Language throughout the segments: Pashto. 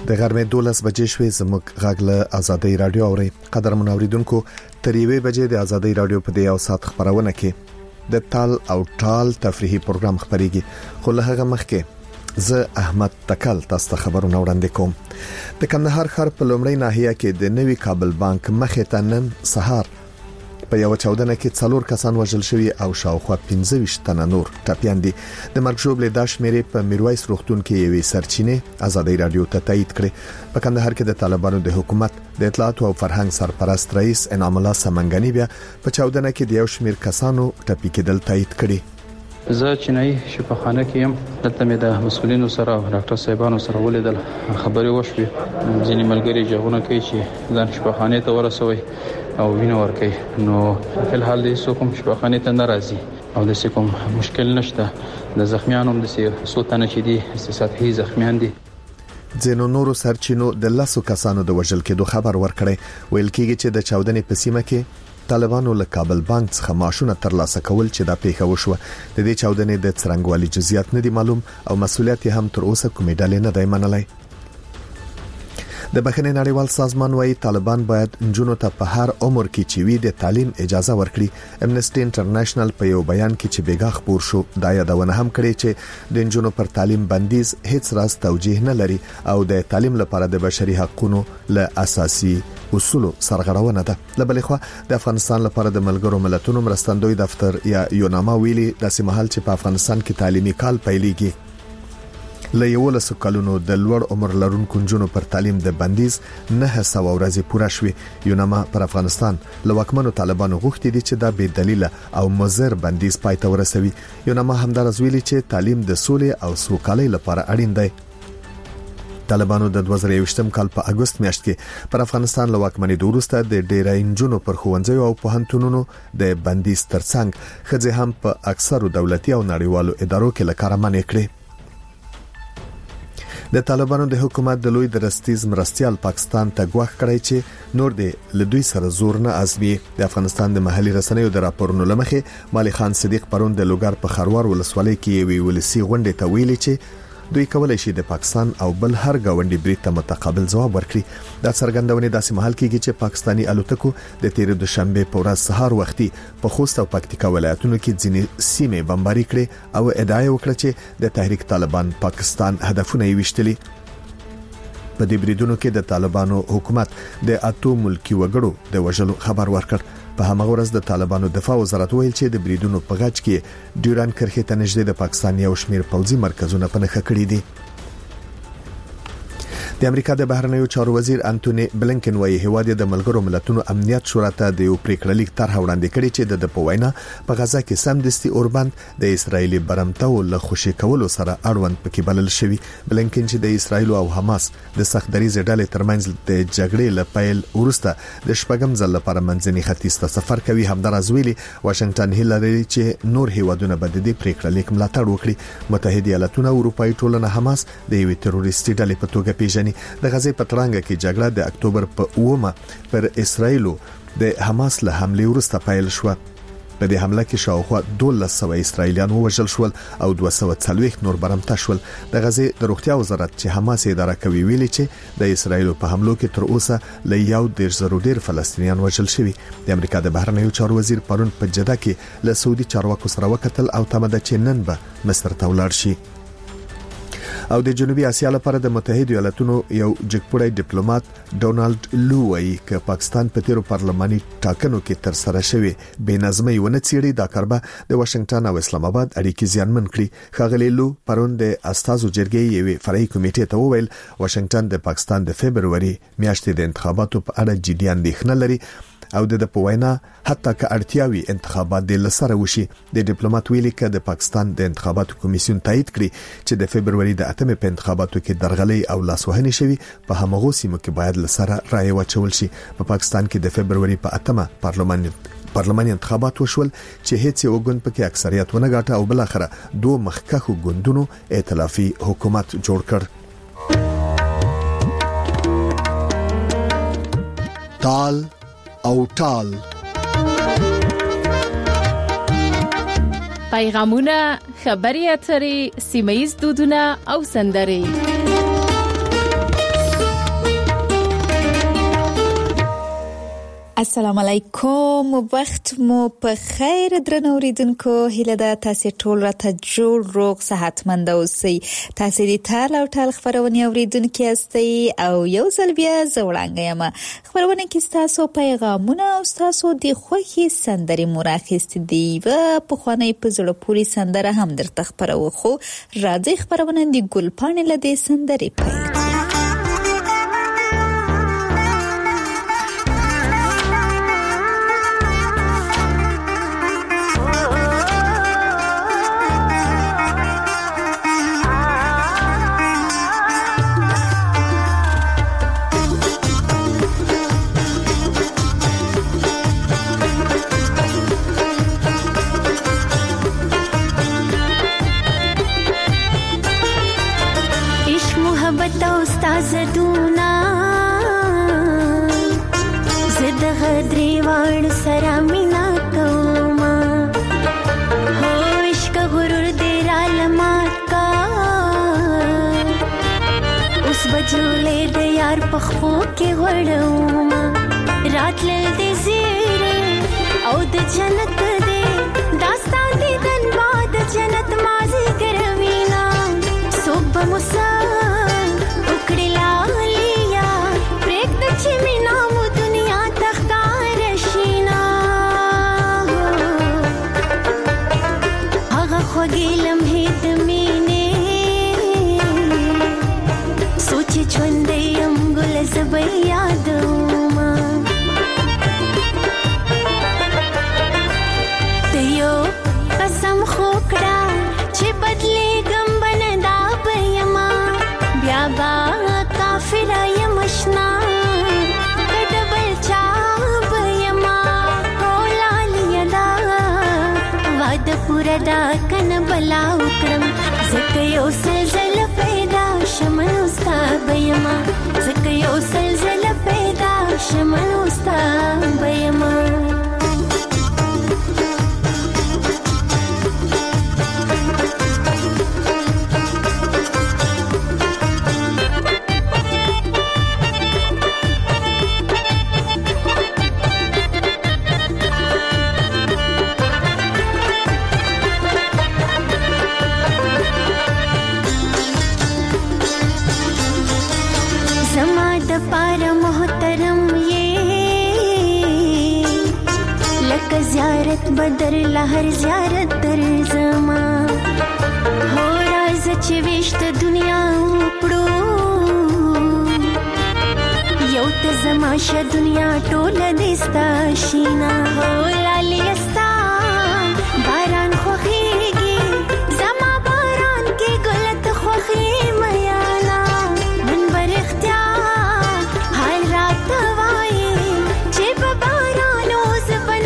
د غرمې 12 بجې شوې زموږ غږ له آزادۍ رادیو اوري. قدرمن اوریدونکو، تر 1 بجې د آزادۍ رادیو په دې او سات خبرونه کې د تال او ټال تفریحي پروګرام خبريږي. خو له هغه مخکې زه احمد تکل تاسو ته خبرونه وړاندې کوم. د کندهار ښار په لومړی ناحیه کې د نوي کابل بانک مخې ته نن سهار په یو چاودنه کې 4 کسان وژل شوي او شاوخوا 15 تنه نور ټپيان دي. د مرګ ژوبلې د شمیرې په میرویس روغتون کې یوې سرچینې آزادۍ رادیو ته تایید کړې. په کندهار کې د طالبانو د حکومت د اطلاعات او فرهنګ سرپرست رئیس انعام الله سمنګانی بیا په چاودنه کې د یو شمیر کسانو ټپي کېدل تایید کړي. زه چینای شفاخانه کې يم. دلته مې د مسؤلینو سره او ډاکټر صاحبانو سره ولیدل. خبرې وشوي ځینې ملګری ژغونه کوي چې ځان شفاخانه ته ورسوي او وینه ورکوي. نو په الحال دې څوک شفاخانه ته ناراضي او د کوم مشکل نشته. د زخمیانو هم د سوتنه چې دي سطحي زخمیان دي. ځینو نورو سرچینو د 10 کسانو د وژل کېدو خبر ورکړي. ویل کېږي چې د چاودنې په سیمه کې طالبانو له کابل بانک څخه معاشونه ترلاسه کول چې دا پیښه وشوه. د دې چاودنې د څرنګوالي جزئیات نه دي معلوم او مسؤلیت هم تر اوسه کومې ډلې نه دی منلای. د بخښنې نړیوال سازمان وايي طالبان باید نجونو ته په هر عمر کې چې وي د تعلیم اجازه ورکړي. امنیسټي انټرنیشنل په یو بیان کې چې بیګا خبر شو دا یادونه هم کړې چې د نجونو پر تعلیم بندیز هیڅ راز توجیه نه لري او د تعلیم لپاره د بشري حقوقو له اساسي اصولو سرغړونه ده. لبلې خو د افغانستان لپاره د ملګرو ملتونو مرستندوی دفتر یا یوناما ویلي د سیمهال چې په افغانستان کې تعلیمي کال پیلېږي له 11 کلونو د لوړ عمر لرونکو نجونو پر تعلیم د بندیز 900 ورځې پوره شوې. یوناما پر افغانستان له واکمنو طالبانو غوښتي دي چې دا بې دلیل او مضر بندیز پای ته ورسوي. یوناما همدارس ویلي چې تعلیم د سولې او سوکالۍ لپاره اړین دی. طالبانو د 2021 کال په اگست میاشت کې پر افغانستان له واکمنۍ وروسته د ډېرای نجونو پر ښوونځیو او پوهنتونونو د بندیز ترڅنګ ښځې هم په اکثرو دولتي او نړیوالو ادارو کې لکاره منې کړې. د طالبانو د حکومت د لوی درستیز مرستيال پاکستان ته غواړي کړی چې نور د لدوی سره زور نه ازمي. د افغانستان د محلي رسنیو د راپورونو لمخې مالي خان صدیق پرون د لوګر په خروار ولسوالۍ کې وی ولسی غونډه ته ویلي چې دوی کولای شي د پاکستان او بل هر گاونډي برید ته متقابل ځواب ورکړي. دا څرګندونه داسې مهال کېږي چې پاکستانی الوتکو د تیر دوشنبه په ورځ سهار وختي په خوست او پکتیکا ولایتونو کې ځینې سیمې بمباري کړې او ادعا وکړه چې د تحریک طالبان پاکستان هدفونه یې وشتلي. په دې بریدونو کې د طالبانو حکومت د 8 ملکی وګړو د وژلو خبر ورکړ. په همغه ورځ د طالبانو دفاع وزارت ویل چې د بریدونو په غاټ کې ډیوران کرښې ته نږدې د پاکستان یو شمیر پوځي مرکزونه په نښه کړی دي. د امریکا د بهرنیو چارو وزیر انټونی بلنکن وايي هیواد د ملګرو ملتونو امنیت شورا ته د یو پریکړلیک طرح وړاندې کړي چې د پوینا په غزا کې سمدستي اوربند د اسرایلی برمتو له خوشي کولو سره اړوند پکې بلل شوی. بلنکن چې د اسرایل او حماس د سخت دریزې ډلې ترمنځ د جګړې لپاره ورسته د شپږم ځل لپاره منځني ختیځ ته سفر کوي. همدارس ویلي واشنگټن هیله لري چې نور هیوادونه به د دې پریکړلیک ملاتړ وکړي. متحده ایالاتونه او اروپאי ټولنه حماس د یوې تروریستي ډلې په توګه پیژني. د غزې په ترانګه کې جګړه د اکتوبر په 9 پر اسرایلو د حماس له حمله وروسته پیل شو. په دې حمله کې شاوخوا 1200 اسرایلیان وژل شول او 240 نور برمته شول. د غزې د روغتیا وزارت چې حماس اداره کوي ویلي چې د اسرایلو په حملو کې تر اوسه له 1.0 ډیر فلسطینیان وژل شوي. د امریکا د بهرنیو چارو وزیر پرون په جده کې له سعودي چارواکو سره وکتل او تمه چې نن به مصر ته ولاړ شي. او د جنوبي اسیا لپاره د متحده ایالاتونو یو جګپوړی ډیپلوماټ ډونالد لو وايي چې پاکستان په تیرو پارلماني ټاکنو کې تر سره شوی بې نظمي ونه څیړي دا کاربه د واشنگټن او اسلام آباد اړیکې زیانمن کړي. ښاغلي لو پرون د استازو جرګې یوې فرعي کمیټې ته وویل واشنگټن د پاکستان د فبرवरी میاشتې د انتخاباتو په اړه جدي اندېښنه لري او د پوینا حتی که اړتیاوي انتخابات د لسره وشي. د ډیپلوماټ ویلي چې د پاکستان د انتخاباتو کمیسیون تایید کړي چې د فبرवरी د 8 په انتخاباتو کې درغلي او لاسوهنې شوي په همغه سیمو کې باید لسره رائے واچول شي. په پاکستان کې د فبرवरी په 8 پارلماني انتخابات وشول چې هیڅ یو ګوند پکې اکثریت ونه ګټه او بل اخره دوه مخکښو ګوندونو ائتلافي حکومت جوړ کړ. تال او ټال پیغامونه، خبري اترې، سیمه‌ییز دودونه او سندرې السلام علیکم، وخت مو په خیر درنو اوریدونکو. هیله ده تاسو ټول راته جوړ روغ صحتمند اوسئ. تاسو دې ټال او ټال خبرونه اوریدونکو یاستئ او یو ځل بیا زوړانګ یم. خبرونه کې تاسو پیغامونه او تاسو د خوښي سندري مراخست دی و په خوانې په زړه پوری سندره هم درته خبرو خو راځي خبرونه د ګلپان لدې سندري پیل. زدونا زد غدری وان سرا مینا کوما هو عشق غرور دیر علامات کا اس بجولے د یار پخپو کې وړوما رات لل دې زیره او د جنت دې داستان دې دن باد جنت مازی کروینا صبح مسا وګیلم هیت مینه سوچ ژوندې ام ګل زبې یادوما ته یو قسم خوکړه چې بدلې غم بندا پېما بیا با کافر یم شنا کډبل چا پېما کولالیا دا واد پورا دا بلا وکړم زکه یو سلزل پیدا شمن استا بیما زکه یو سلزل پیدا شمن استا بیما زیارت بدر لهر زیارت در زما هو راز چې وشت دنیا وپړو یو ته زما ش دنیا ټول دستا شینا هو لالیستا باران خوخیږي زما باران کې ګلت خوخي میانا من برختیا حال رات وای چې په باران اوس بن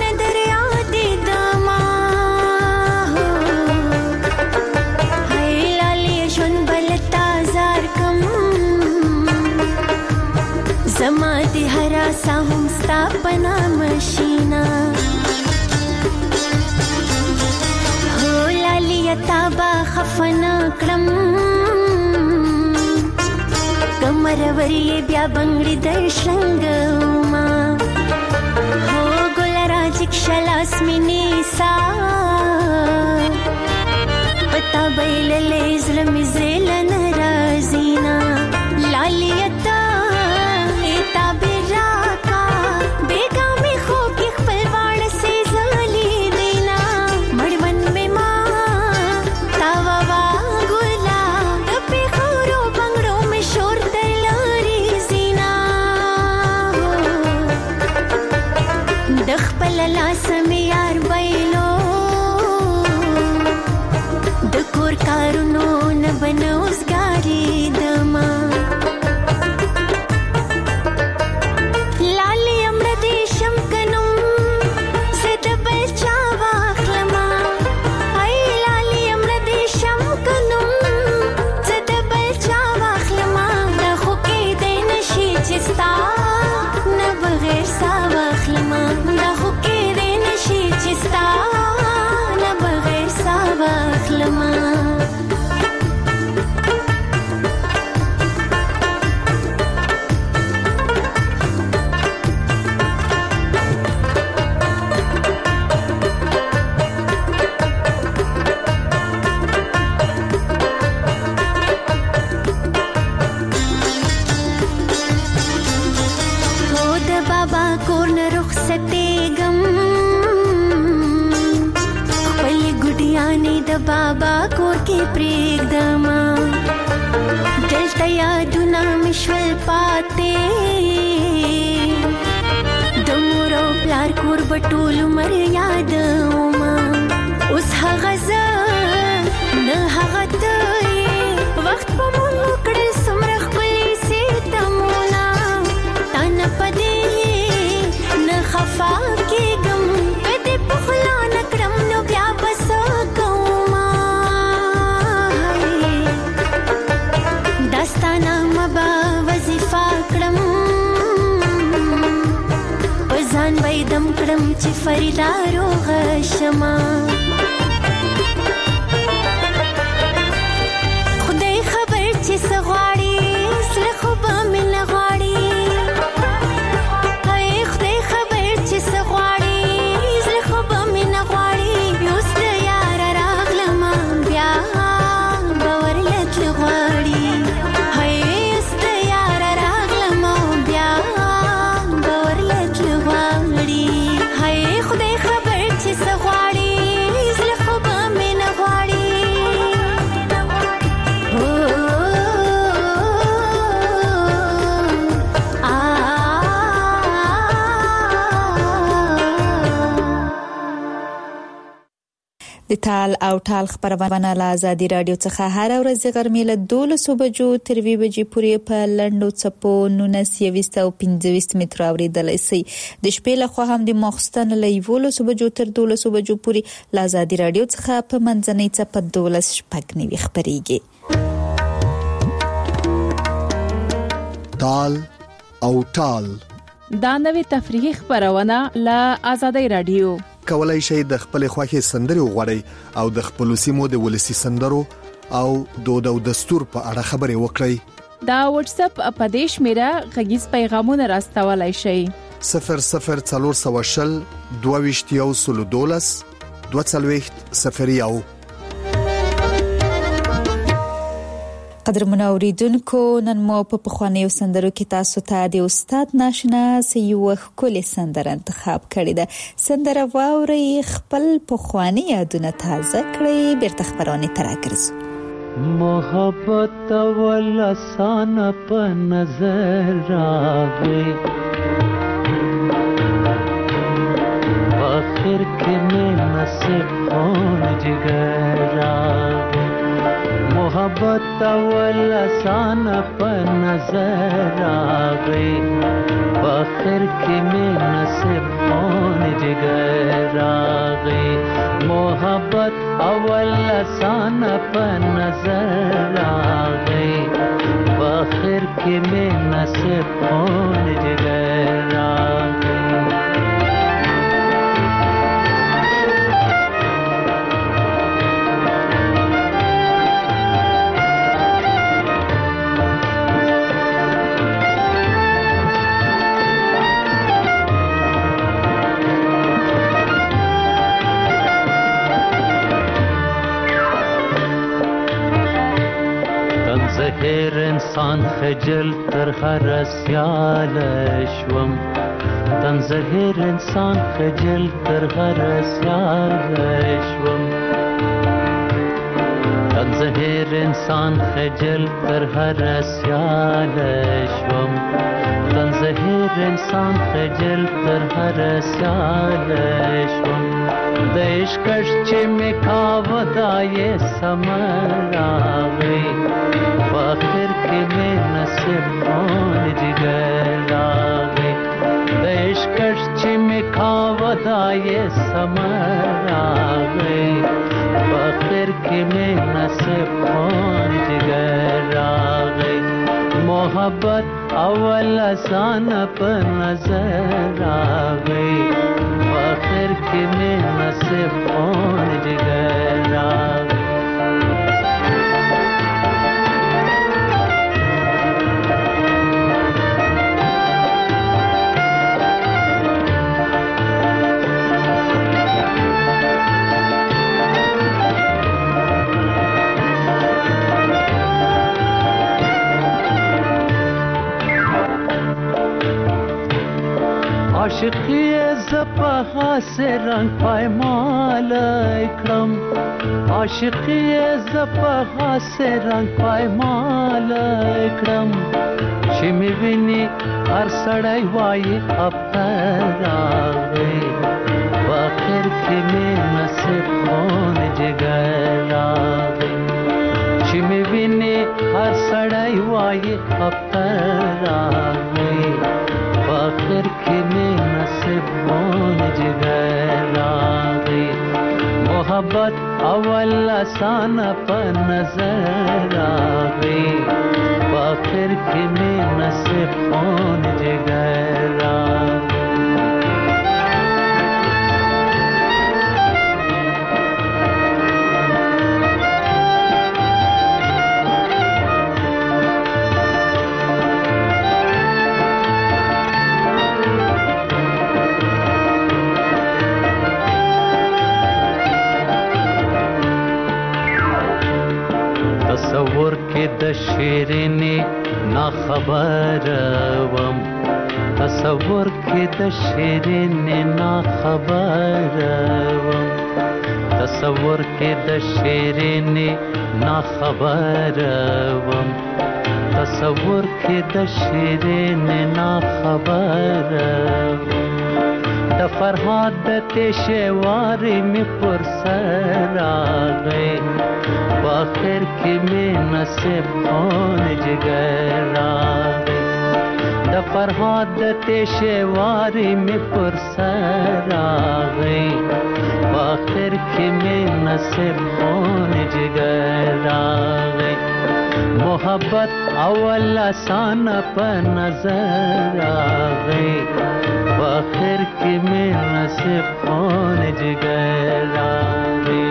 زما دی هرا ساهم ستا پنا مشینا هو لالی تابا خفنا کړم کمروري بیا بنگړي درشنګما هو ګل راځک شلاس مینی سا پتا بیللې زلم زل ناراضینا لالی بن لاسونه د بابا کور کې پرېږدما دلته یادونه مې شول پاتې د مور او پلار کور به ټول عمر یادومه اوس هغه زه نه هغه ته وخت په مونږ وکړل څومره ښکلي ستمونه تا نه په دې نه خفا کېږم په دې پخلا نه کړم نو بیا به څه کومه دا ستا نامه به وظیفه کړم په ځان به یې دم کړم چې فریدا روغه شمه چې څه غواړي زړه خو به مې نه غواړي هی خدای خبر چې څه غواړي زړه خو به مې نه غواړي اوس د یاره راغلمه بیا به ورله تلل غواړي هی اوس د یاره راغلمه بیا به ورله تلل غواړي هی خدای خبر چې څه غواړي زړه خو به مې نه غواړي د تال او ټال خبرونه له ازادي رادیو څخه هر ورځ غرمې له 12 بجو تر 2 بجې پورې په لنډو چپو 19 او 25 متر اوریدلای شي د شپې له خوا هم د مخستن له 11 بجو تر 12 بجو پورې له ازادي رادیو څخه په منځنۍ چپ 12 شپږ نیوي خبريږي تال او ټال دا نوې تفریحي خبرونه له ازادي رادیو کولای شي د خپل خوښي سندري وغوړي او د خپل سیمو د ولسی سندرو او دود او دستور په اړه خبري وکړي دا واتس اپ اپدیش میرا غږیز پیغامونه راستولای شي 0040 22 22 قدر منوریدونکو نن مو په پخوانیو سندرو کې تاسو ته د استاد ناشنا سیو خپل سندر انتخاب کړی ده سندره واوري خپل پخوانی یادونه تازه کړئ بیرته خبرونه تراکرز محبت ولا سان په نظر راغی آخر کې مې نصیب خون جگر راغی محبت ولا سان په نظر آغی آخر کې مې نصیب خون جگر آغی محبت ولا سان په نظر آغی آخر کې مې نصیب خون جگر آغی زهر انسان خجل تر هر سیال شوم تن زهر انسان خجل تر هر سیال شوم تن زهر انسان خجل تر هر سیال شوم تن زهر انسان خجل تر هر سیال شوم د عشقش چې مې کاوه دا یې سمر راغی آخر کې مې نصیب خون جگر راغی د عشقش چې مې کاوه دا یې سمر راغی آخر کې مې نصیب خون جگر راغی محبت اول آسان په نظر راغی آخر کې مې نصیب خون جگر راغی عاشقی زپا سے رنگ پایمال کړم عاشقی زپا حاسه رنگ پایمال کړم چې می ویني هر سړی وایي افتر راغی په اخر کې می نصیب خون جګر راغی چې می ویني هر سړی وایي افتر راغی په اخر کې می نصیب خون جګر راغی محبت اول آسان په نظر راغی په اخر کې می نصیب خون جګر راغی تصور کې د شیرینې نا خبر وم تصور کې د شیرینې نا خبر وم تصور کې د شیرینې نا خبر وم تصور کې د شیرینې نا خبر د فرهاد د تشوارې می پر سر راغی آخر کې می نصیب خون جګر راغی د فرهاد د تشوارې می پر سر راغی آخر کې می نصیب خون جګر راغی محبت اول آسان په نظر راغی آخر کې می نصیب خون جګر راغی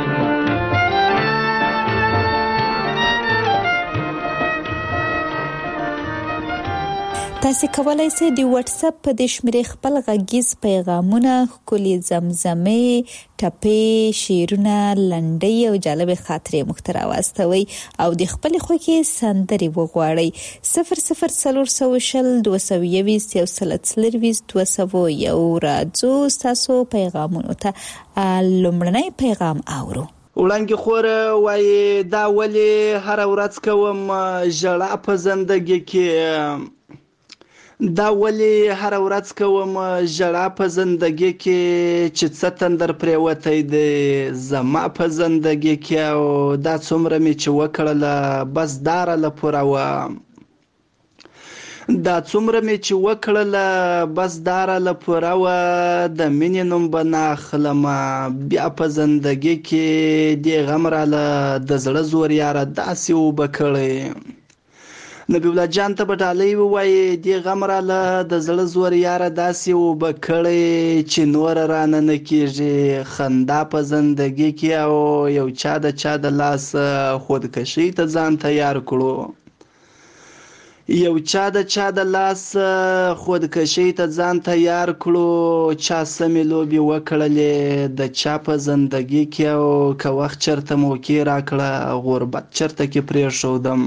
تاسو کولای شئ د واتس اپ په د شمیرې خپل غږیز پیغامونه ښکلي زمزمې ټپې شعرونه لنډۍ او جالب خاطرې محتوا واستوي او د خپل خوښي سندري وغواړئ 00402220 راځو تاسو پیغامونه ته لومړنی پیغام اورو وړاندې خوره وای دا ولی هر ورځ کوم ژړا په زندګي کې دا ولی هر ورځ کوم ژړا په زندګي کې چې څه تندر پریوتی دی زما په زندګي کې او دا څومره می چې وکړله بس داره لپاره و دا څومره می چې وکړله بس داره لپاره و د مینې نوم به ناخلم بیا په زندګي کې دې غم راله د زړه زور یاره داسې وبه کړی نبی الله جان ته بټالۍ وایي دې غم راله د زړه زور یاره داسې وبه کړی چې نور رانه نه کېږي خندا په زندګي کې او یو چا د لاس خودکشي ته ځان تیار کړو یو چا د لاس خودکشي ته ځان تیار کړو چا سمې لوبې وکړلې د چا په زندګي کې او که وخت چرته موقع راکړه غربت چرته کې پرېښودم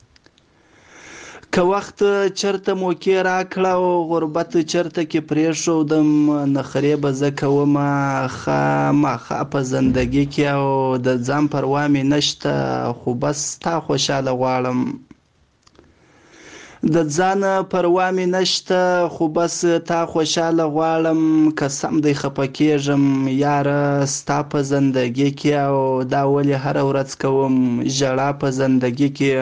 که وخت چرته موقع راکړه او غربت چرته کې پرېښودم نخرې به زه کوم خامخا په زندګي کې او د ځان پروا مې نشته خو بس تا خوشحاله غواړم د ځان پروا مې نشته خو بس تا خوشحاله غواړم که سم دی خفه کېږم یاره ستا په زندګي کې او دا ولې هره ورځ کوم ژړا په زندګي کې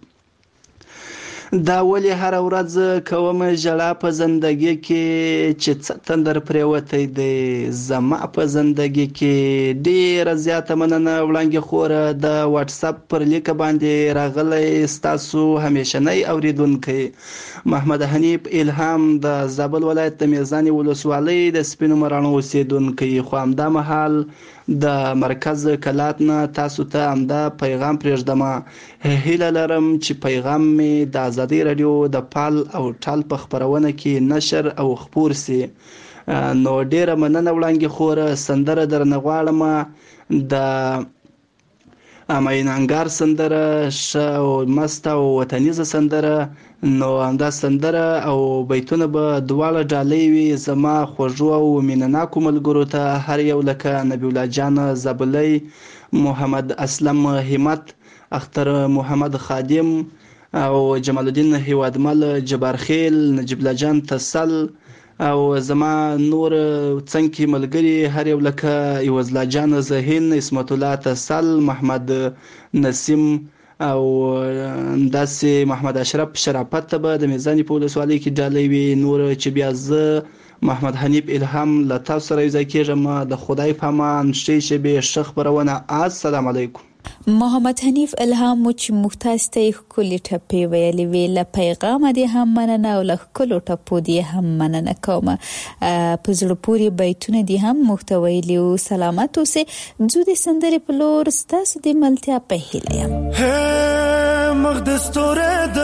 دا ولې هر ورځ کوم ژړا په زندګي کې چې څه تندر پریوتی دی زما په زندګي کې ډېره زیاته مننه وړاندې خوره د واتس اپ پر لیک باندې راغلی ستاسو همیشنی اوریدونکی محمد حنیف الهام د زابل ولایت د میزان ولسوالۍ د سپینو مراڼو اوسیدونکی خو همدا مهال د مرکز کلات نه تاسو ته همدا پیغام پرېږدم هیله لرم چې پیغام می د ازادي رادیو د پال او ټال په خبرونه کې نشر او خپور سي نو ډیره مننه وړاندې خوره سندره درنه غواړم د ماینانګار سندره او مست او وطنیزه سندره. نو همدا سندره او بیتونه به دواړه ډالۍ وي زما خوږو او مینناکو ملګرو ته، هر یو لکه نبی الله جان زابلی، محمد اسلم همت، اختر محمد خادم او جمال الدین هیوادمل، جبار خیل، نجیب الله جان تسل او زما نور څنګه ملګری هر یو لکه یوزلا جان زهین، اسمت الله تسل، محمد نسیم او داسې محمد اشرف شرافت ته به د میزانی په ولسوالۍ کې ډالۍ وي. نور چې بیا زه محمد حنیف الهام له تاسو سره یوځای کېږم. د خدای په امان، ښې شبې، ښه خپرونه. السلام علیکم. محمد حنیف الهام مو چې مختاز ته ښکلې ټپې ویلې وې، له پیغامه دې هم مننه او له ښکلو ټپو دې هم مننه کومه. په زړه پورې بیتونه دې هم موږ ته ویلي وو. سلامت اوسئ. ځو د سندرې په لور، ستاسو د ملتیا په هیله یم. مخ د ستوري د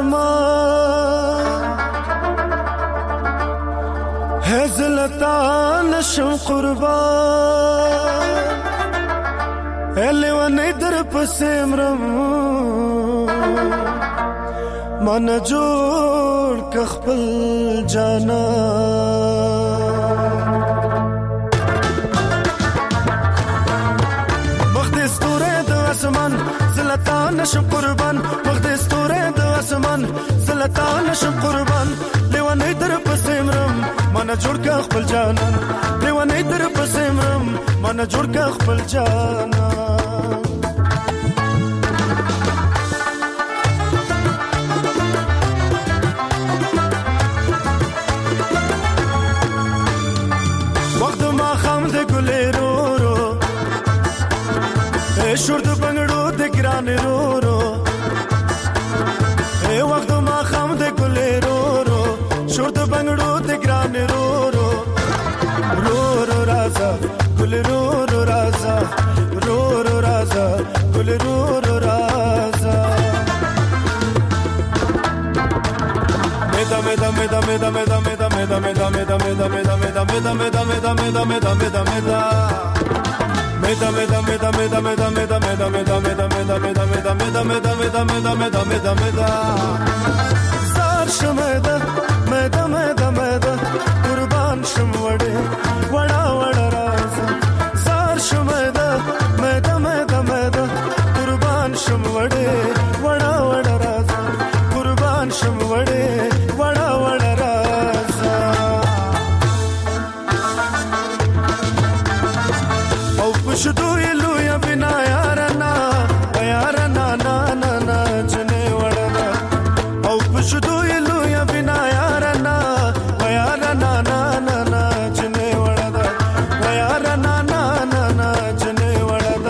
اسمان هزلتا نشم قربان الی و نیدر پسیمرم من جوړ کخپل جانا مخ د ستوري د اسمان زلتا نشم قربان مخ د ستوري د اسمان زلتا نشم قربان لیوانې در پسیمرم من جوړ کخپل جانا لیوانې در پسیمرم من جوړ کخپل جانا شور د بنگړو د ګران رو رو اے وخت ما خام د ګلې رو رو شور د بنگړو د ګران رو رو رو رو رازا ګل رو رو رازا رو رو رازا ګل رو رو رازا مدا مدا مدا مدا مدا مدا مدا مدا مدا مدا مدا مدا مدا مدا مدا مدا مدا مدا مدا Meda meda meda meda meda meda meda meda meda meda meda meda meda meda meda meda meda meda meda zar shmeda meda meda meda qurban shmwade wada wada raza zar shmeda meda meda meda qurban shmwade wada wada raza qurban shmwade wada wada raza شدو یلو یا بنا یارنا یارنا نا نا نا جنے وڑنا او شدو یلو یا بنا یارنا یارنا نا نا نا جنے وڑنا یارنا نا نا نا جنے وڑنا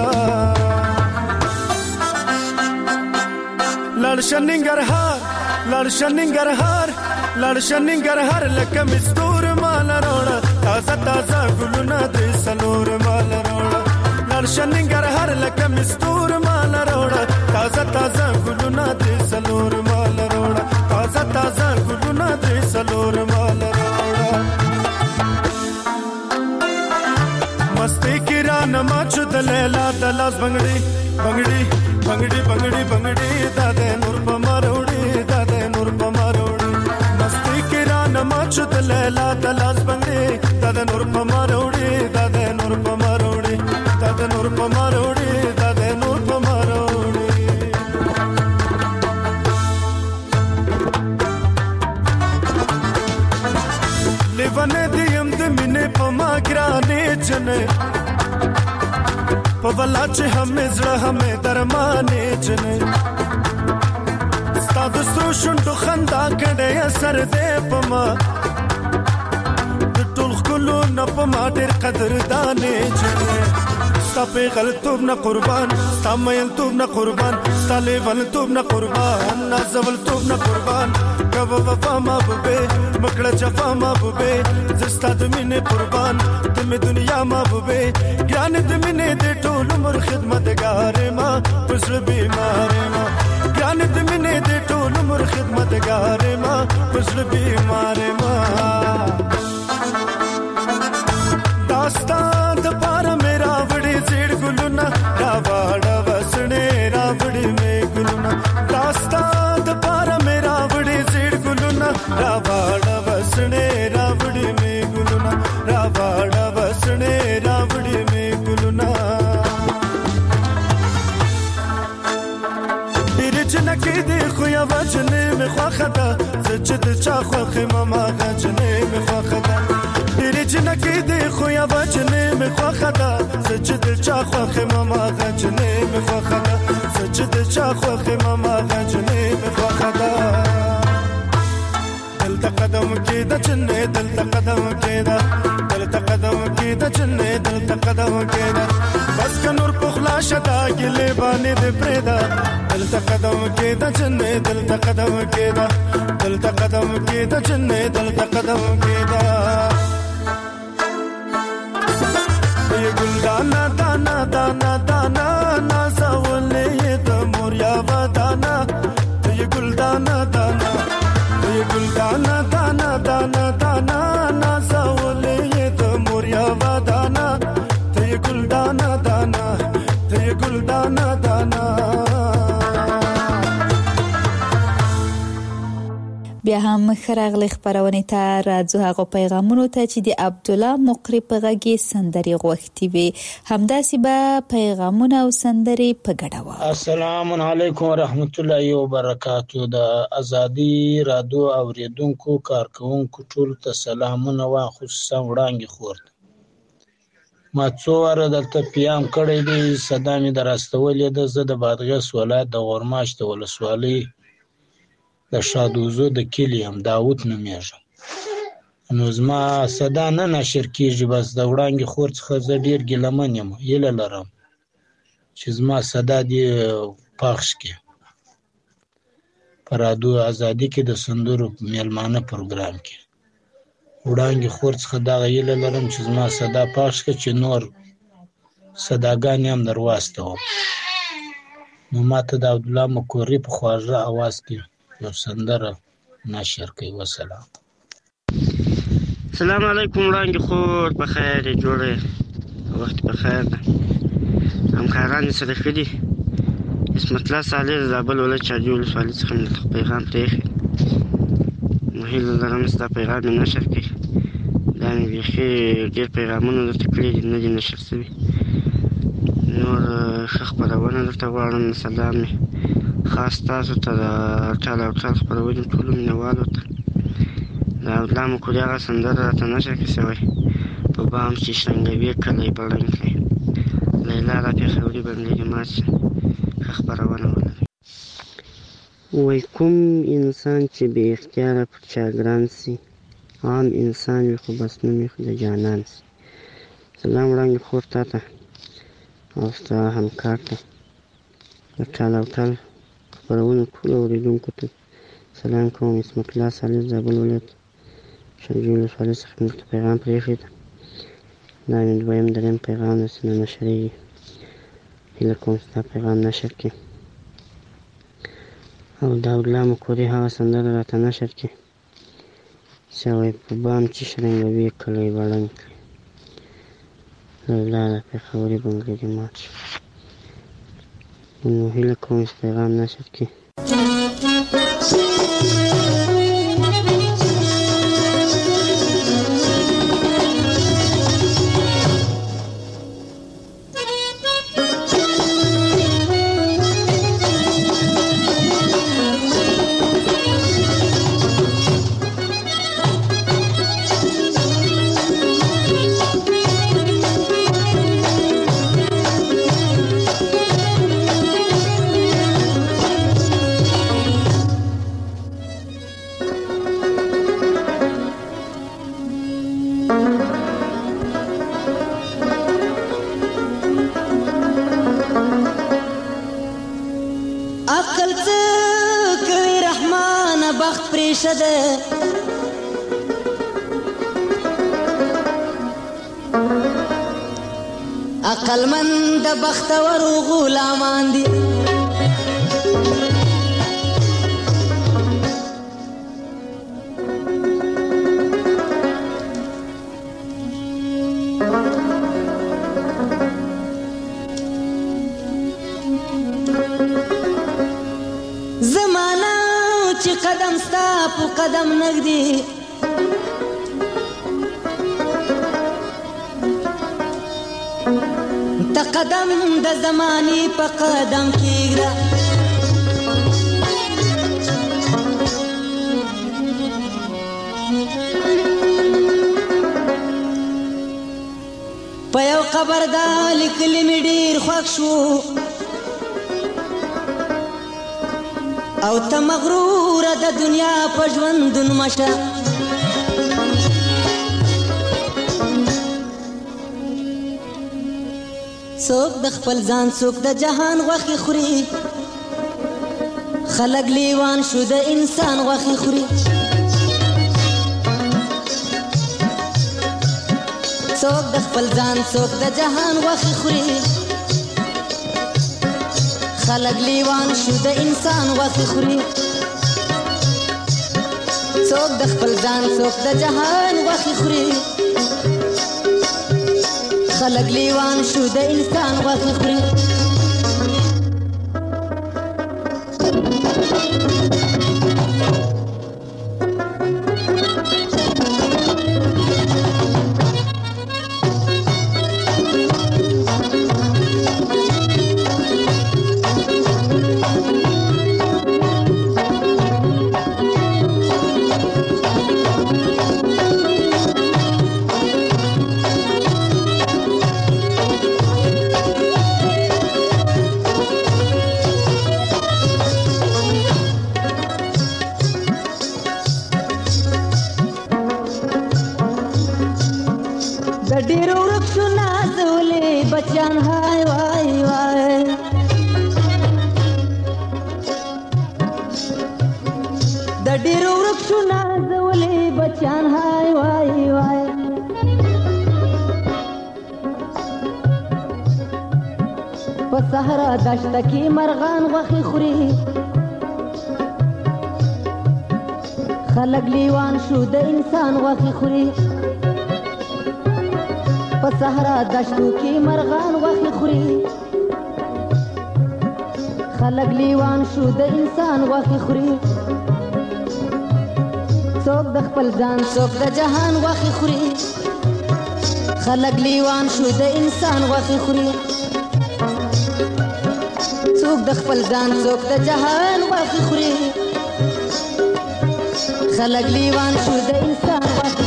لړشننګر هر لکه مستور مال روړه تازه تازه ګلونه د سلور مال روړه لړشننګر هر لکه مستور مال روړه تازه تازه ګلونه د سلور مال روړه تازه تازه ګلونه د سلور مال روړه مستی کران ماچو د لیلا د لاس بنگړي بنگړي بنگړي بنگړي بنگړي د نور په ماروړي د نور په ماروړي مستی کران ماچو د لیلا د لاس بنگړي د نور په ماروړي د نور په ماروړي د نور په ماروړي د نور په ماروړي لیوانه دیم د مینې په ما ګرانې جنې په بلا چې همې زړه همې درمانې جنې ستا د سرو شونډو خندا کړې اثر دې په ما د ټول ښکلو نه په ما ډېر قدردانې جنې ستا پیغلتوب نه قربان ستا میلتوب نه قربان ستا لیونتوب نه قربان نازولتوب نه قربان کبه وفا محبوبې مکړه جفا محبوبې زستا د مینې قربان ته مې دنیا محبوبې ګران د مینې د ټول عمر خدمتګارې ما پزړه بیمارې ما ګران د مینې د ټول عمر خدمتګارې ما پزړه بیمارې ما داستا د پاره میرا وړې زیړ ګلونه را واړه وسړ یا وجنې مې خوښه ده زه چې د چا خوښې ماما غجنې مې خوښه ده ډېرې جنکې دې خو یا وجنې مې خوښه ده زه چې د چا خوښې ماما غجنې مې خوښه ده زه چې د چا خوښې ماما غجنې مې خوښه ده دلته قدم کېده جنې دلته قدم کېده دلته قدم کېده جنې دلته قدم کېده بس که نور پخلا شدا ګلې باندې دې پرېږده دلته قدم کېده جنې دلته قدم کېده دلته قدم کېده جنې دلته قدم کېده یې ګلدانه دانا دانا دانا نازولې د مور یا ودانا یې ګلدانه دانا یې ګلدانه دانا دانا دانا نازولې د مور یا ودانا یې ګلدانه دانا یې ګلدانه دانا. بیا هم خراغلی خبرونه ته راځو هغه پیغامونو ته چې د عبد الله مقری په غږی سندري غوښتي وي همداسې به پیغامونه او سندري په ګډه و. السلام علیکم ورحمت الله وبرکاتہ. د ازادي رادیو اوریدونکو کارکونکو ټول ته سلامونه وا خصوصا وړاندې خورد. ما څو واره دلته پیام کړی دی صدا مې دراستولې ده. زه د بادغیس ولایت د غورماشت ولسوالۍ د شادوزو د کلي هم داود نومیږم. نو زما صدا نه نشر کېږي بس د وړاندې خور څخه زه ډېر ګیلمن یم هیله لرم چې زما صدا دې پخش کړي په رادیو ازادي کې د سندرو میلمانه پروګرام کې. وړاندې خور څخه دغه هیله لرم چې زما صدا پخش کړي چې نور صداګانې هم در واستوم. نو ما ته د عبدالله مقری په خواږه اواز کې یو سندره نشر کوي. وسلام. السلام علیکم وړاندې خور په خیر جوړه وخت په خیر ده. همکاران سره ښه دي. اسمت الله صالح د زابل ولایت چارجي ولسوالۍ څخه مې پیغام پرېښی. نو هیله لرم ستا پیغام مې نشر کړي. دا مې بیخي ډېر پیغامونه درته کړي دي نه دي نشر شوي. نور ښه خپرونه درته غواړم. سلام مې خاص تاسو ته د ټال او ټال خپرونې ټولو مینهوالو ته. د عبدالله مقری هغه سندره راته نشر کړې شوی په بام چې شرنګوي کلی بړنګ کړي. لیلا را پېښوري بندېږي مات شي. ښه خپرونه ولرئ. وایي کوم انسان چې بې اختیاره پر چا ګران سي عام انسان وي خو بس نوم یې د جانان سي. سلام وړاندې خور تا ته او ستا همکار ته د ټال او ټال خپرونو ټولو اورېدونکو ته سلام کوم. اسمت الله صالح زابل ولایت شارجي ولسوالۍ څخه مې درته پیغام پرېښی ده. دا مې دویم درېیم پیغام داسې نه نشرېږي. هیله کوم ستا پیغام نشر کړي او د عبدالله مقری هغه سندره راته نشر کړي چې وایي په بام چې شرنګوي کلی بړنګ کړي. لیلا را پېښوري بنګړي مات شو. نو هیله کوم چې پیغام نشر کړي. عقلمند د بختورو غلامان دي. زمانہ چې قدم ستا په قدم نږدې ته قدم د زمانې په قدم کېږده. په یو قبر دا لیکلي مې ډېر خوښ شو او ته مغروره د دنیا په ژوندون مشه څوک د خپل ځان څوک د جهان غوښې خوري خلک لیوان شو د انسان غوښې خوري څوک د خپل ځان څوک د جهان غوښې خوري خلک لیوان شو د انسان غوښې خوري څوک د خپل ځان څوک د جهان غوښې خوري خلق لیوان شو د انسان غوښې خوري ډېرو ورک شو نازولې بچیان هاي وای وای د ډېرو ورک شو نازولې بچیان هاي وای وای په صحرا دشته کې مرغان غوښې خوري خلک لیوان شو د انسان غوښې خوري په صحرا دشتو کې مرغان غوښې خوري خلک لیوان شو د انسان غوښې خوري څوک د خپل ځان څوک د جهان غوښې خوري خلک لیوان شو د انسان غوښې خوري څوک د خپل ځان څوک د جهان غوښې خوري خلک لیوان شو د انسان غوښې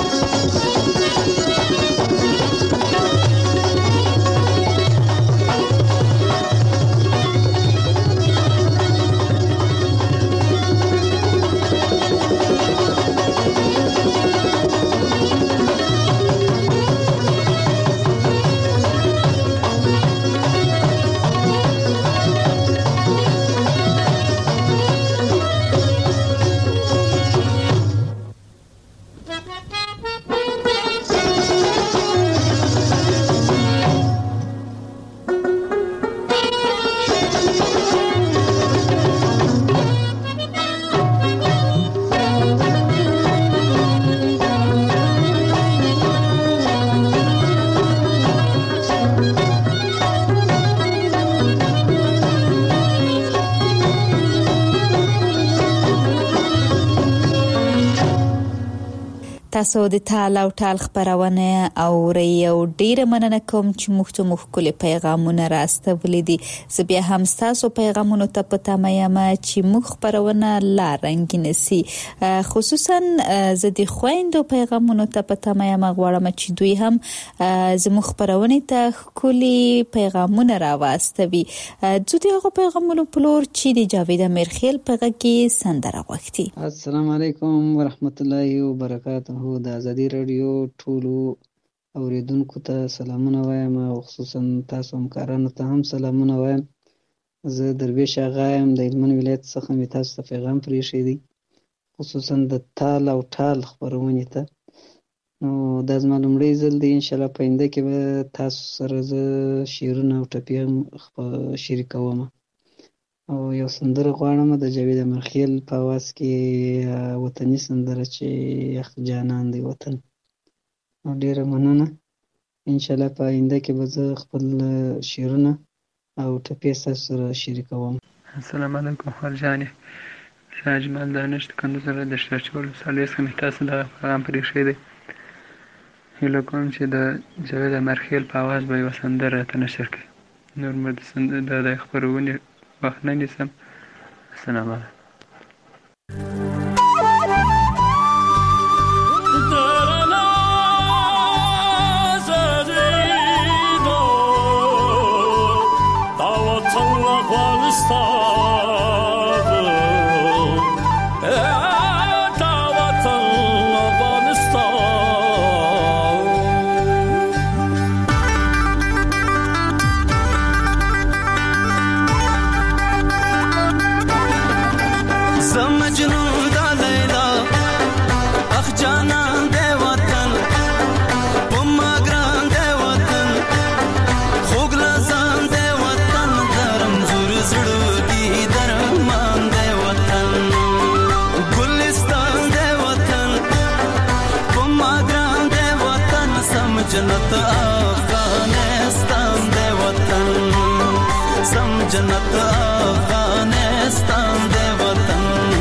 تاسو د تال او ټال خبرونه اورئ او ډیره مننه کوم چې موږ کله پیغامونه راستولې دي زه بیا هم تاسو پیغامونه ته پته مې چې موږ خبرونه لا رنگین سي خصوصا زه د خويندو پیغامونه ته پته مې غواړم چې دوی هم زموږ خبرونه ته کلی پیغامونه راوستوي زه دغه پیغامونه پلور چې د جاوید امرخیل په کې سندره وختي السلام علیکم ورحمت الله وبرکاته د ازادي رادیو ټولو اوریدونکو ته سلامونه وایم او خصوصا تاسو همکارانو ته هم سلامونه وایم زه درویش آغا یم د هلمند ولایت څخه مې تاسو ته پیغام پرېښی دی خصوصا د تال او ټال خپرونې ته نو دا زما لومړی ځل دی انشاءالله په آینده کې به تاسو سره زه شعرونه او ټپې هم شریکوم او یو سندره غواړم د جاوید امرخیل په اواز کې وطني سندره چې یخ جانان دی وطن ډیره مننه انشاءالله په آینده کې به زه خپل شعرونه او ټپې سره شریکوم السلام علیکم خالجانې اجمل دانش کندوز سره د شرچول سالیس کې تاسو د پیغام پرېښی دی هیله کوم چې د جاوید امرخیل په اواز به یو سندره ته نشر کړي نور مرد د خبرونې وخت نه نیسم السلام علیکم درنا زدی جنت افغانستان دی وطن سم جنت افغانستان دی وطن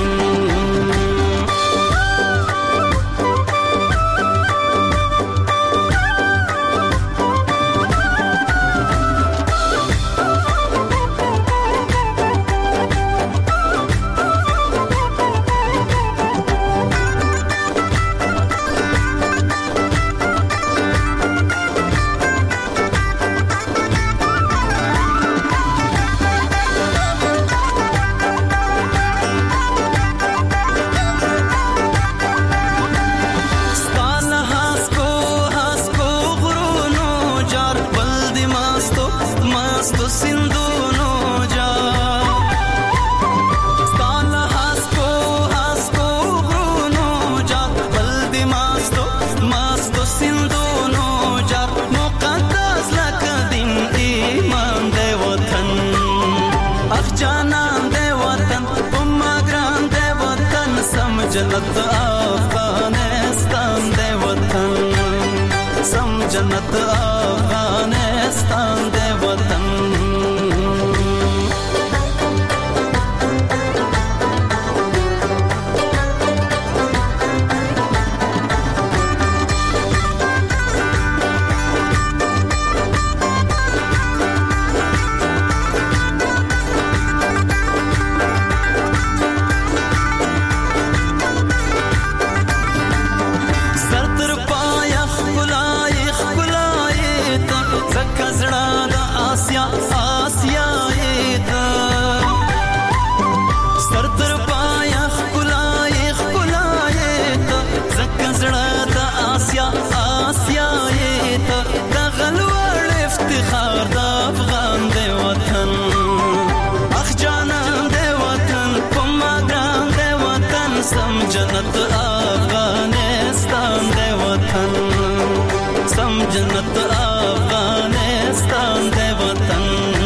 جنت افغانستان دی وطن سم جنت افغانستان دی وطن جنت افغانستان دی وطن سم جنت افغانستان دی وطن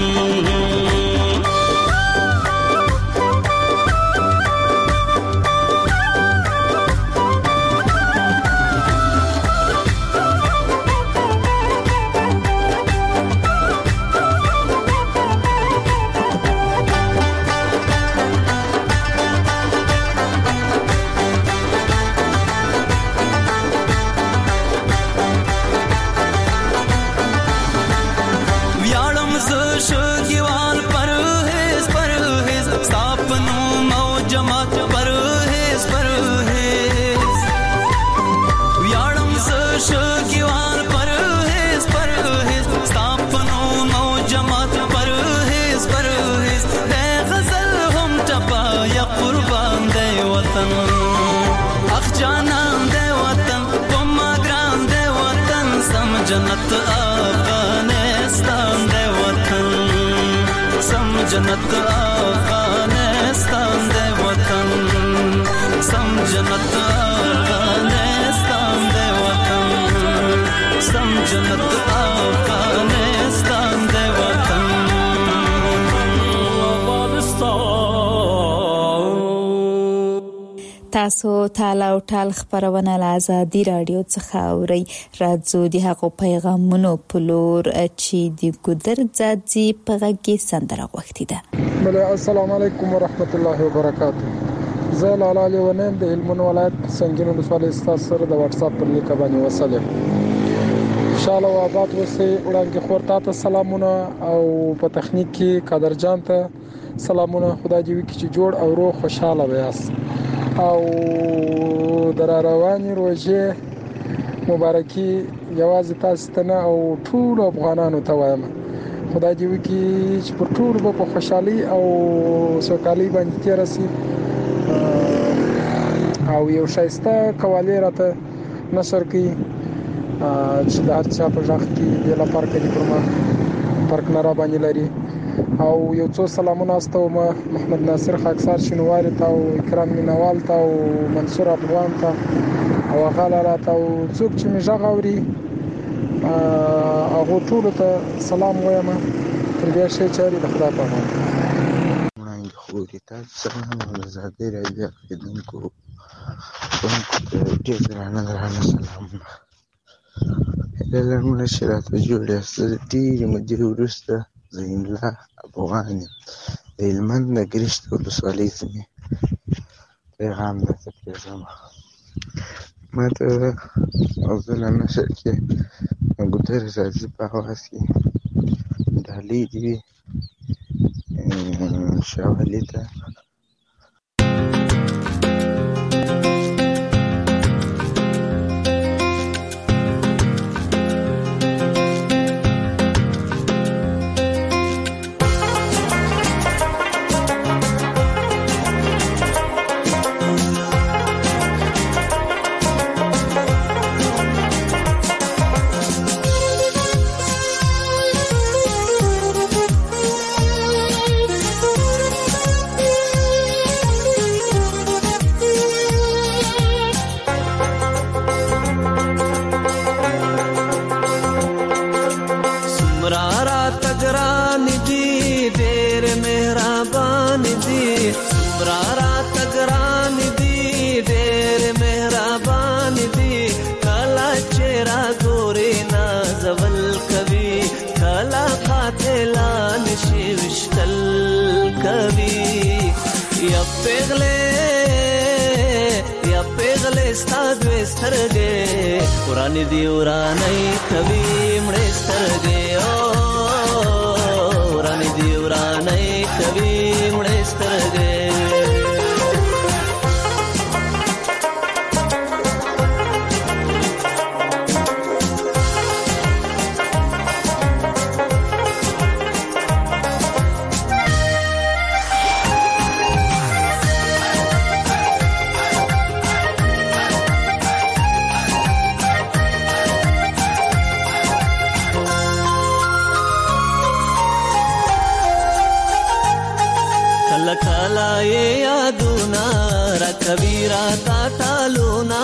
جنت افغانستان دی وطن سم جنت افغانستان دی وطن سم جنت افغانستان دی وطن سم جنت افغانستان دی وطن تاسو تاله او ټال خبرونه له ازادي رادیو څخه اورئ راځو د هغو پیغامونو په لور چې د ګودر ځاځي په غږی سندره غوښتي ده. السلام علیکم ورحمت الله وبرکاته. زه لاله لیونین د هلمند ولایت سنگین ولسوالۍ سره د واتس اپ پر لیک باندې وصله. انشاءالله وابات وسه وړاندې خورتا ته سلامونه او په تخنیک کې قادر جان ته سلامونه. خدای دې وکړي چې جوړ او روغ خوشاله وياست او در رواني روزه مبارکي یوازې تاسو ته نه او ټول افغانانو ته وایم. خدای دې وکړي چې په ټول په خوشحالي او سوکالي باندې تیر شي او یو شایسته قوالی راته نشر کړي چې د هر چا په ځخ کې د لپاره کې پرما پارک نارا باندې لري او یو څو سلامونه استوم محمد ناصر خاکسار شنواری ته او اکرام مینوال ته او منصور افغان ته او غاله راته او څوک چې می ژغوري هغه ټول ته سلام وایم. تر دې شي چې د خدای په امان وړاندې خو دې تاسو سره آزادي راځي دونکو ډېر درانه سلامونه. لرمونه چې راته جوړ یاست. زه ډېرې مودې وروسته زین الله افغان یم د هلمند د ګرشت ولسوالۍ ځینې پیغام درته پرېږدم. ما ته غزل نشر کې ګودر راځي په اواز کې ډالۍ دې وي شاولي ته. ورانی دی ورانی کوي مړې سترګې او ورانی دی ورانی کوي مړې سترګې. کبیرا تا ټالونا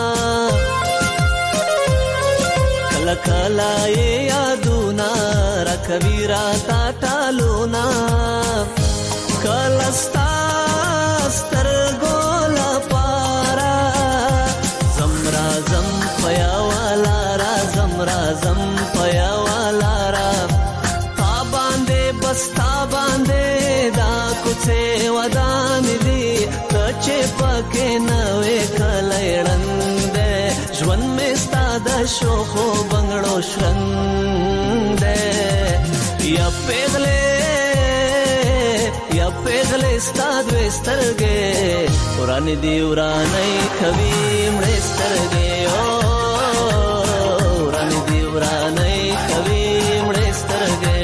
کلا کلا یادونا را کبیرا تا ټالونا کلا ستر ګولا پارا زمرا زم پیا والا را زمرا زم پیا والا را تا باندې بستا باندې دا کوڅه ودان دي چې پکې نوې کلېړند ژوند مې ستاده شو خو بنگړو شرند یا پیغلې ستاد سترګې ورانې دی ورانې کوي مړې سترګې او ورانې دی ورانې کوي مړې سترګې.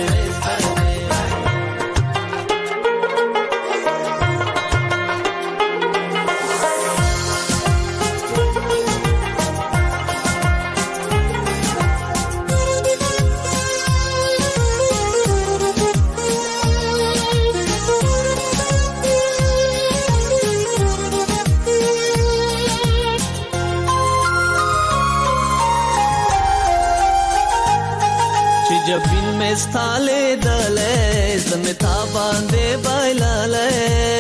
जबिन में स्थाले दले जमिता बांधे बाइलाले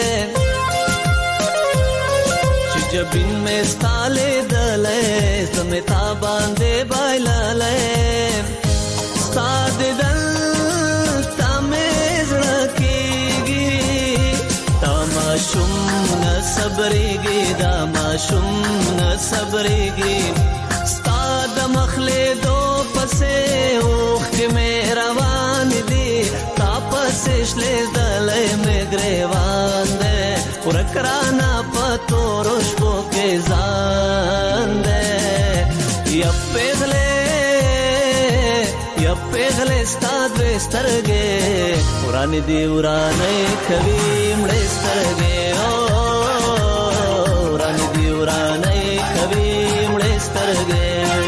जबिन में स्थाले दले जमिता बांधे बाइलाले सादे दल तमेज रखेगी तमाशुम न सबरेगी दामाशुम न सबरेगी स्ताद मखले दो पसे में روان دي تاپس شلې دلې مې ګریوان دې ورکرانا پتو روشبو کې ځان دې یا پیغلې ستاد سترګې ورانې دی ورانې کوي مړې سترګې او ورانې دی ورانې کوي مړې سترګې.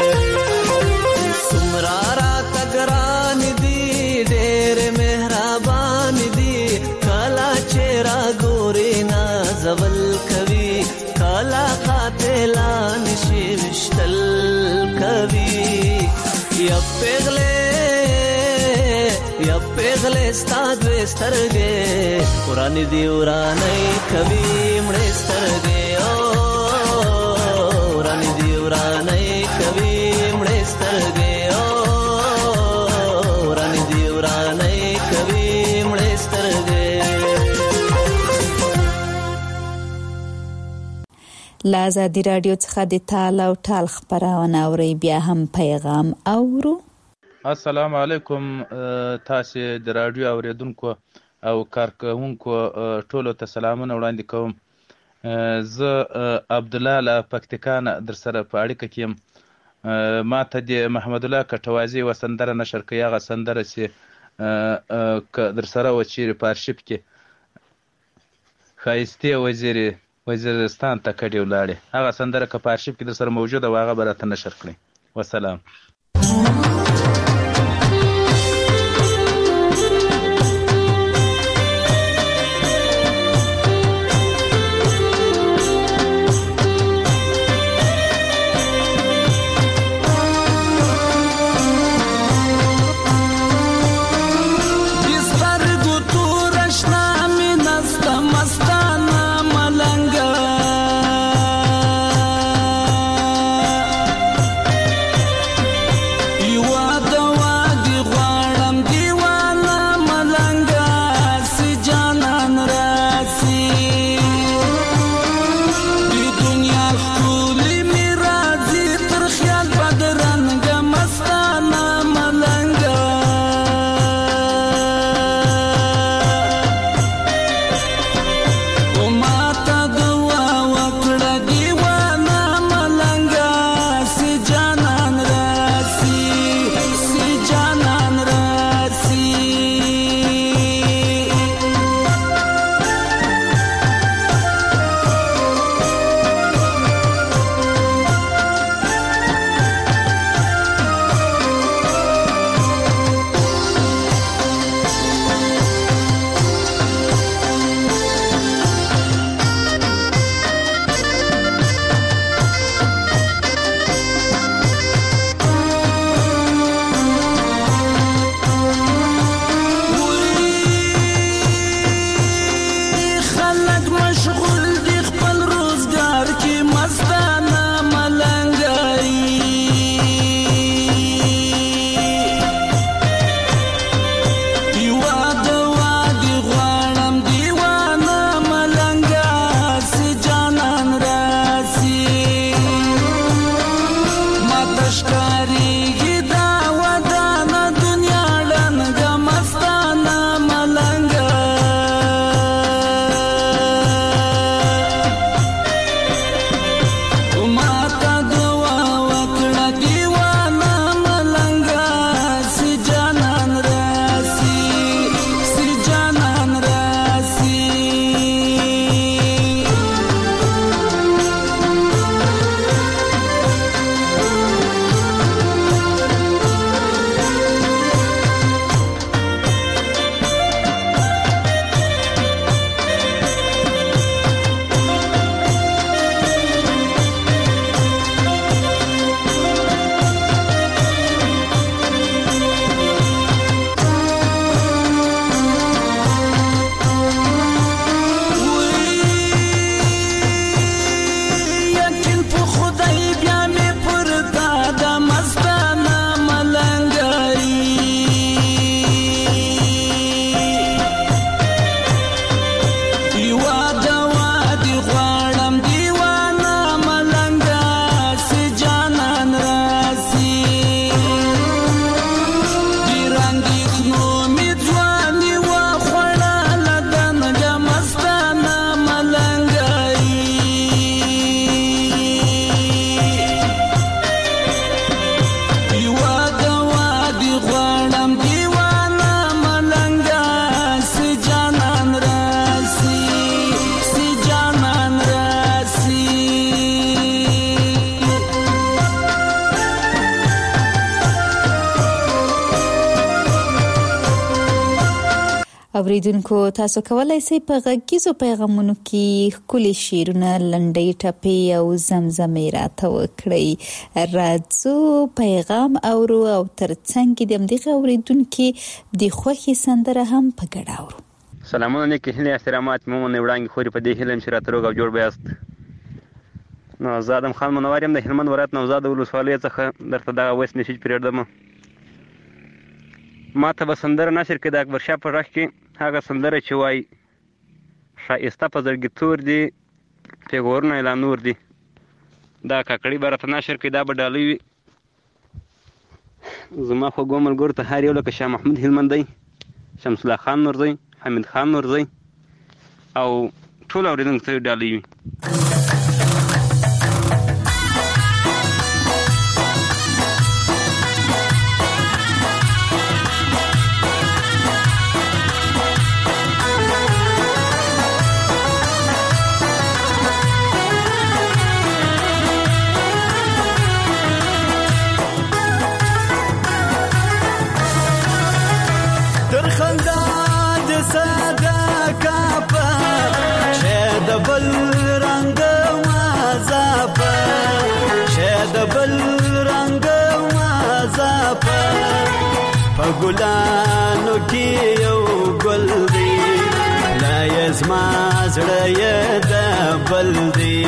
سمرارا تگران دی ډېر مهربان دی کلا چیرا ګوري نازول کوي کلا قاتلان شي وشتل کوي یا پیغلې ستاد سترګې ورانې دی ورانې کوي مړې سترګې او ورانې دی ورانې کوي مړې سترګې. له ازادي رادیو څخه د تال او ټال خبرونه اوري بیا هم پیغام اورو. السلام علیکم تاسو د رادیو اوریدونکو او کارکونکو ټولو ته سلامونه وړاندې کوم. زه عبد الله له پکتیکا در سره په اړیکه کې یم. ما ته د محمد الله کټوازی و سندره نشر کوي، هغه سندره چې در سره و چیرې په ارشیف کې ښایستې وزیرستان ته کډې ولاړې، هغه سندره که په ارشیف کې در سره موجوده و هغه به راته نشر کړئ. وسلام. اوریدونکو تاسو کولای شئ په غږیزو پیغامونو کې ښکلي شعرونه، لنډۍ ټپې او زمزمې راته وکړئ. راځو پیغام اورو او ترڅنګ د همدغه اوریدونکو د خوښې سندره هم په ګډه اورو. سلامونه نیکې هیلې احترامات مو نه وړاندې خوري په دې هیله چې راته روغ او جوړ بیاست. نو زه آدم خان منور یم د هلمند ولایت نوزاد ولسوالۍ څخه درته دغه وایس میسیج پرېږدم. ما ته به سندره نشر کړي د اکبر شاه په غږ کې هغه سندره چې وایي ښایسته په زړګي تور دي پیغورونه لا نور دي دا کاکړي به راته نشر کوي، دا به ډالۍ وي. زما خوږو ملګرو ته هر یو لکه شاه محمود هلمندی، شمس الله خان نورزی، حمید خان نورزی او ټول اورېدونکو ته ډالۍ وي. ګلانو کې یو ګل دی، لا یې زما زړه یې د بل دی.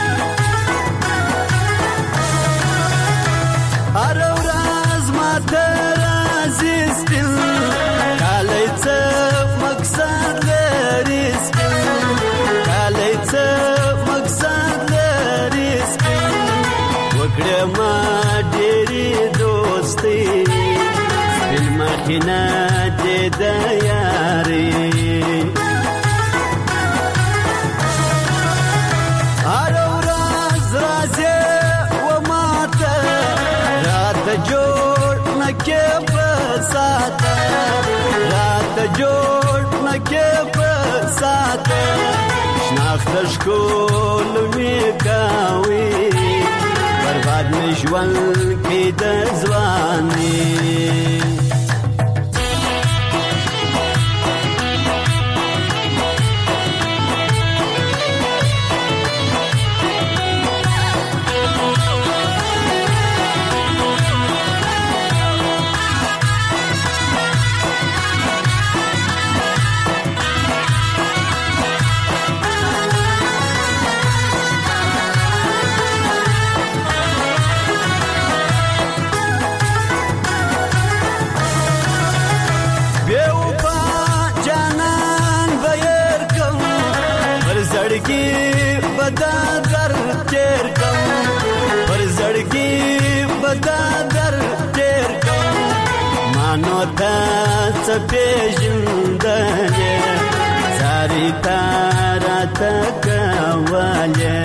هر ورځ ماته راځي سپین کالی، څه مقصد لري سپین کالی، څه مقصد لري سپین. وکړه ما ډېرې دوستي مخینه دې د یاري. هر ورځ راځي و ماته راته جوړ نه کې په ساته، راته جوړ نه کې په ساته. شناخت ښکل مې کوي، برباد مې ژوند کې د ځواني. څه پېژندلې زاري تا راته کولې.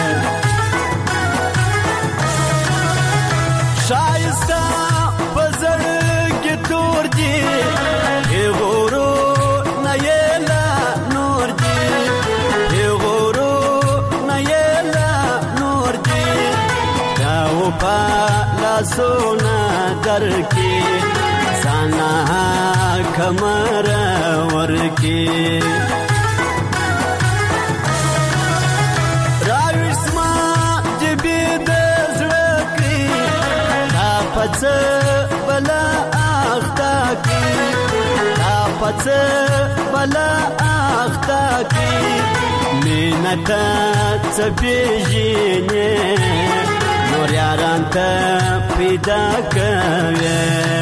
ښایسته په زړه کې تور دي، غورو نه یې لا نور دي، غورو نه یې لا نور دي. دا وپا لاسونه درکې زانا کمر ورکی. راویش ما جبی د زړه کی، دا پڅ بلا اختا کی، دا پڅ بلا اختا کی. مینتا څه پیژنې نور یاران ته پیدا کوي.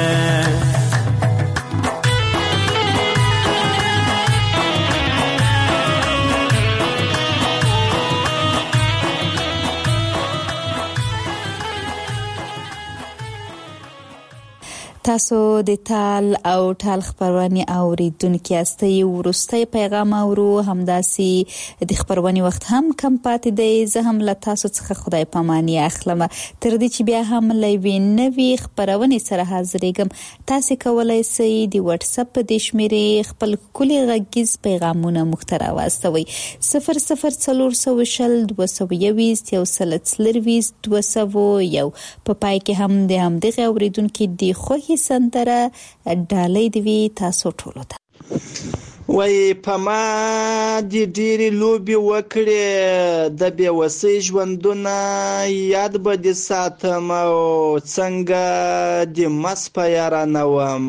تاسو د تال او ټال خبرونه اوریدونکو یاستئ. ورستۍ پیغام اورو همداسي د خبرونه وخت هم کم پاتې دی. زه هم له تاسو څخه خدای پاماني اخلم. تر دې چې بیا هم لوي نوي خبرونه سره حاضرېږم. تاسو کولای شئ د واتس اپ د شمیرې خپل کلی غږیز پیغامونه مختار واستوي 00400 220 200 په پای کې هم د همدغه اوریدونکو د خوښي سندره ډالۍ دی تاسو ټولو ته. وای په ما د ډېری لوبي وکړې د بېوسۍ ژوندونه یاد به د ساتم او څنګه د مس په یارانه وم،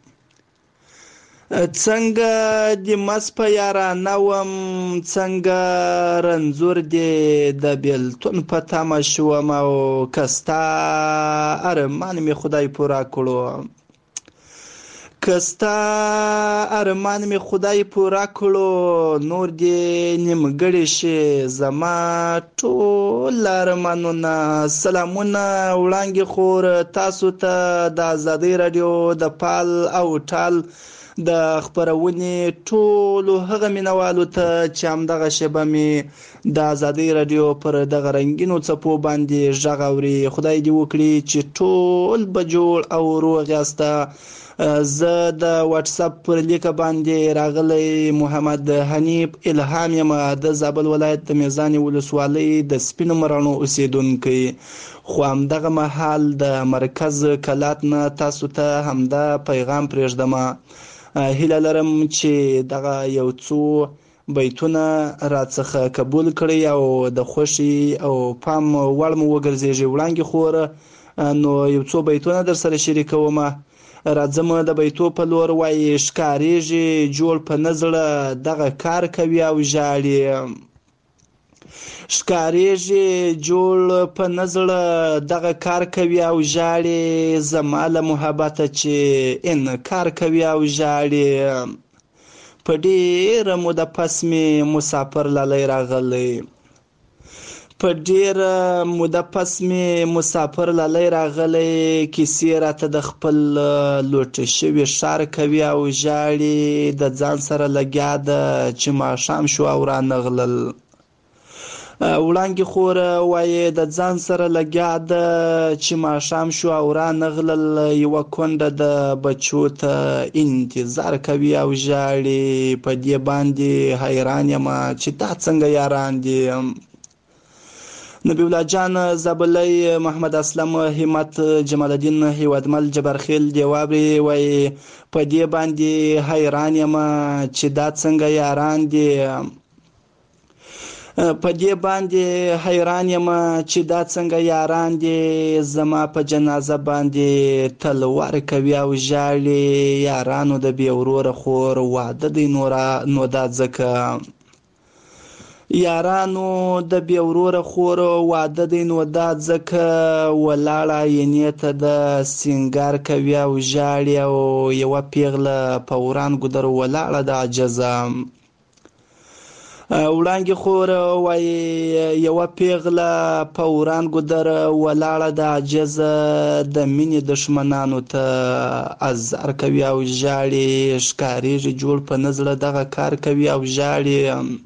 څنګه د مس په یارانه وم، څنګه رنځور دی د بیلتون په تمه شوم او که ستا ارمان مې خدای پوره کړو، کستا ارمان می خدای پورا کړو نور دې نیمګړی شي زما ټول ارمانونه. سلامونه وړاندې خور تاسو ته د ازادۍ رادیو د پال او ټال د خبرونې ټولو هغه مینوالو ته چې همدغه شیبه مې د ازادۍ رادیو پر دغه رنګینو څپو باندې غږ اوري. خدای دې وکړي چې ټول به جوړ او روغ یاسته. زه د واتس اپ پر لیک باندې راغلی محمد حنیف الهام یم د زابل ولایت د میزان ولسوالۍ د سپینو مرانو اوسیدونکی. خو همدغه مهال د مرکز کلات نه تاسو ته همدا پیغام پرېږدم. هیله لرم چې دغه یو څو بیتونه راڅخه قبول کړئ او د خوښي او پام وړ مو وګرځېږي. وړاندې خور نو یو څو بیتونه در سره شریکوم. راځم د بیتو په لور. وایي ښکارېږي جوړ په نزړه دغه کار کوي او ژاړي. ښکارېږي جوړ په نزړه دغه کار کوي او ژاړي. زما له محبته چې انکار کوي او ژاړي. په ډېره موده پس مې مسافر لالی راغلی. په ډېره موده پس مې مسافر لالی راغلی. کیسې راته د خپل لوټ شوي ښار کوي او ژاړي. د ځان سره لګیا ده چې ماښام شو او رانغلل. وړاندې خور وایي د ځان سره لګیا ده چې ماښام شو او رانغلل. یوه کونډه د بچو ته انتظار کوي او ژاړي. په دې باندې حیران یم چې دا څنګه یاران دي. نبی الله جان زابلی، محمد اسلم همت، جمال الدین هیوادمل، جبرخیل دیوابری وای په دې باندې حیران یم چې دا څنګه یاران دي. په دې باندې حیران یم چې دا څنګه یاران دي. زما په جنازه باندې تلوار کوي او ژاړي. یارانو د بې وروره خور واده دی نو دا ځکه. یارانو د بې وروره خور واده دی نو دا ځکه. ولاړه عینې ته د سینګار کوي او ژاړي. او یوه پیغله په وران ګودر ولاړه د عجزه. وړاندې خور وایي یوه پیغله په وران ګودر ولاړه د عجزه. د مینې دښمنانو ته ازار کوي او ژاړي. ښکارېږي جوړ په نزړه دغه کار کوي او ژاړي.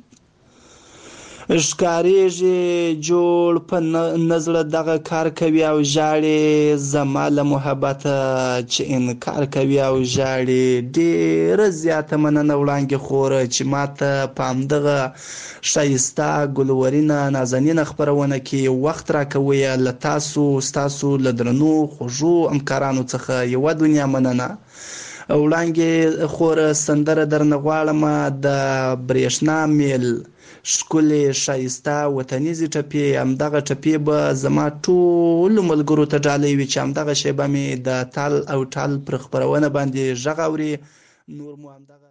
ښکارېږي جوړ په نزړه دغه کار کوي او ژاړي. زما له محبته چې انکار کوي او ژاړي. ډېره زیاته مننه وړاندې خور چې ماته په همدغه ښایسته ګلورینه نازنینه خپرونه کې وخت راکوئ. له تاسو ستاسو له درنو خوږو همکارانو څخه یوه دنیا مننه. وړاندې خور سندره درنه غواړم د برېښنا میل ښکلې ښایسته وطنیزې ټپې. همدغه ټپې به زما ټولو ملګرو ته ډالۍ وي چې همدغه شیبه مې د تال او ټال پر خپرونه باندې غږ اوري. نور مو همدغه